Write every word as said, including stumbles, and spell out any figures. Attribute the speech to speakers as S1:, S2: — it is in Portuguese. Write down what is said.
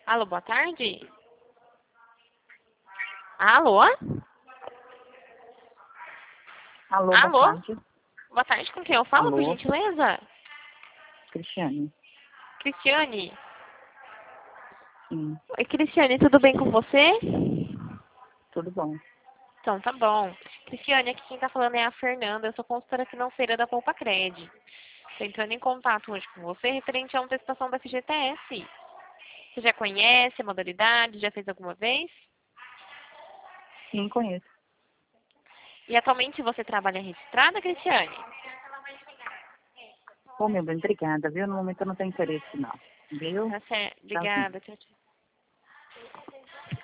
S1: Alô, boa tarde? Alô?
S2: Alô,
S1: Alô?
S2: boa tarde.
S1: Boa tarde, com quem eu falo, por
S2: Alô?
S1: gentileza?
S2: Cristiane.
S1: Cristiane.
S2: Sim,
S1: Oi, Cristiane, tudo bem com você?
S2: tudo bom.
S1: Então, tá bom. Cristiane, aqui quem tá falando é a Fernanda, eu sou consultora financeira da Poupa Cred. Tô entrando em contato hoje com você referente à antecipação da F G T S. Você já conhece a modalidade? Já fez alguma vez?
S2: Sim, conheço.
S1: E atualmente você trabalha registrada, Cristiane?
S2: Ô, meu bem, obrigada, viu? No momento eu não tenho interesse, não. Viu?
S1: Tá certo.
S2: Tchauzinho.
S1: Obrigada. Tchau, tchau.